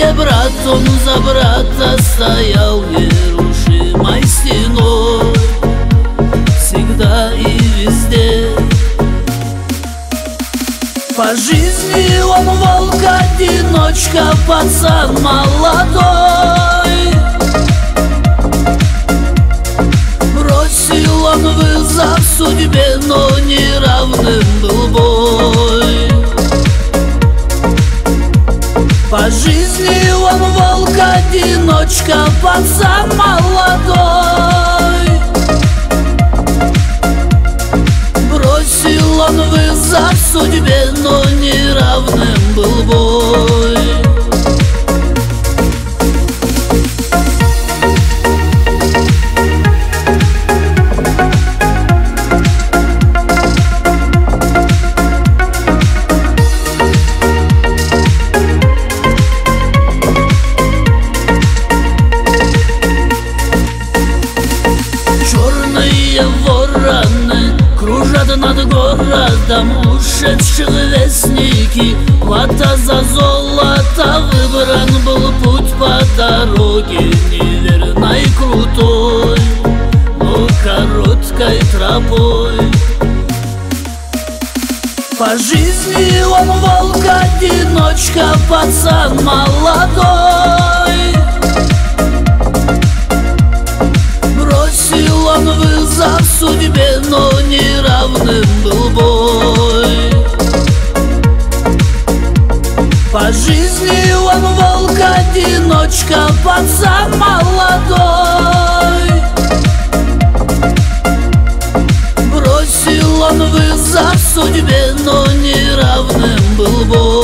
где брат он за брата стоял нерушимой стеной, всегда и везде. По жизни он волк-одиночка, пацан молодой. Бросил он вызов судьбе, но неравным был бой. По жизни он волк-одиночка, пацан молодой. Бросил он вызов судьбе, но неравным был бой. Черные вороны кружат над городом, ушедших вестники. Плата за золото, выбран был путь по дороге неверной, крутой, но короткой тропой. По жизни он волк-одиночка, пацан молодой. Бросил он вызов судьбе, но неравным был бой. По жизни он волк-одиночка, пацан молодой. Бросил он вызов судьбе, но неравным был бой.